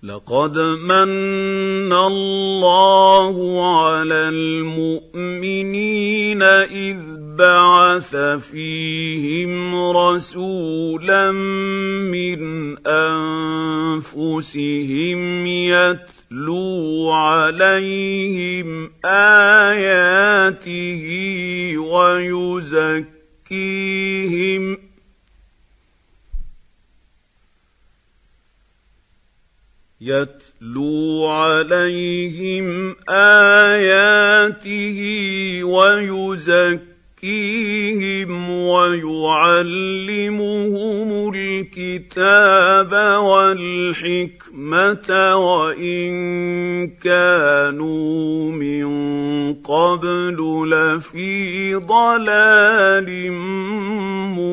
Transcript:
لقد مَنَّ اللَّهُ عَلَى الْمُؤْمِنِينَ إِذْ بَعَثَ فِيهِمْ رَسُولًا مِّنْ أَنفُسِهِمْ يَتْلُو عَلَيْهِمْ آيَاتِهِ وَيُزَكِّيهِمْ وَيُعَلِّمُهُمُ الْكِتَابَ وَالْحِكْمَةَ وَإِن كَانُوا مِن قَبْلُ لَفِي ضَلَالٍ